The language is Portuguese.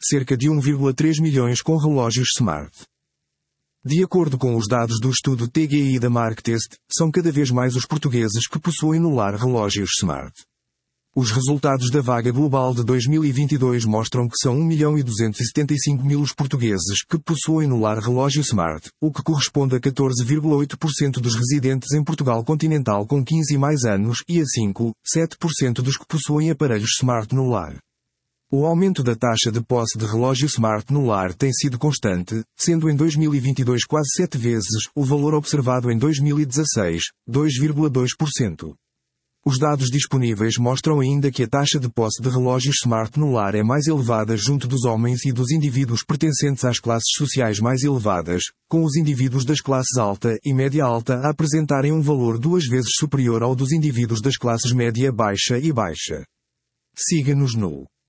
cerca de 1,3 milhões com relógios smart. De acordo com os dados do estudo TGI da Marktest, são cada vez mais os portugueses que possuem no lar relógios smart. Os resultados da vaga global de 2022 mostram que são 1.275.000 os portugueses que possuem no lar relógio smart, o que corresponde a 14,8% dos residentes em Portugal continental com 15 e mais anos e a 5,7% dos que possuem aparelhos smart no lar. O aumento da taxa de posse de relógio smart no lar tem sido constante, sendo em 2022 quase 7 vezes o valor observado em 2016, 2,2%. Os dados disponíveis mostram ainda que a taxa de posse de relógios smart no lar é mais elevada junto dos homens e dos indivíduos pertencentes às classes sociais mais elevadas, com os indivíduos das classes alta e média alta a apresentarem um valor 2 vezes superior ao dos indivíduos das classes média baixa e baixa. Siga-nos no